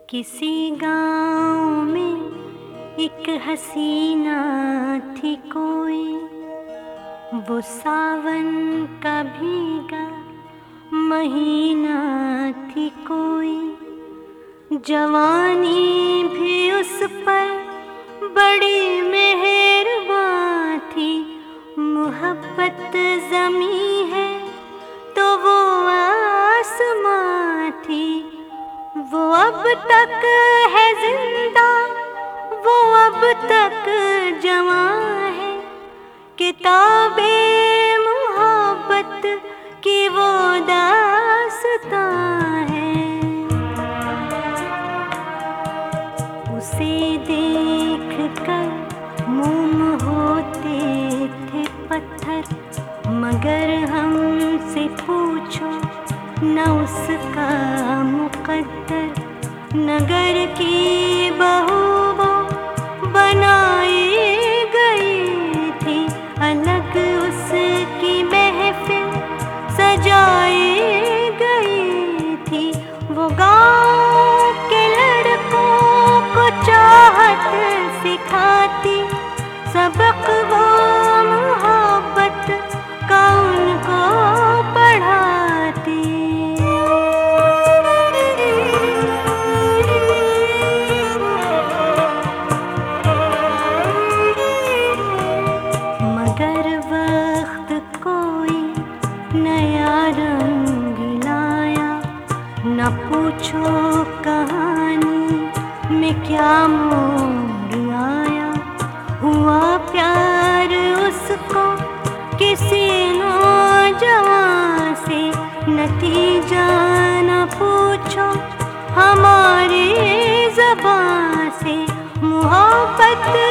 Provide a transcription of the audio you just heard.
किसी गांव में एक हसीना थी कोई, वो सावन का भीगा महीना थी कोई। जवानी भी उस पर बड़ी मेहरबान थी, मोहब्बत ज़मीं है तो वो आसमां थी। वो अब तक है जिंदा, वो अब तक जवां है, किताबे मोहब्बत की वो दास्तां है। उसे देख कर मोम होते थे पत्थर, मगर हमसे पूछो न उसका मुकद्दर। नगर की बहू वो बनाई गई थी, अलग उसकी महफिल सजाई गई थी। वो गाँव के लड़कों को चाहत सिखाती, सबक वो मोहब्बत का उनको पढ़ाती। मगर वक्त कोई नया रंग लाया, न पूछो कहानी में क्या मोड़ आया। हुआ प्यार उसको किसी नौजवान से, नतीजा न पूछो हमारी ज़बान से। मोहब्बत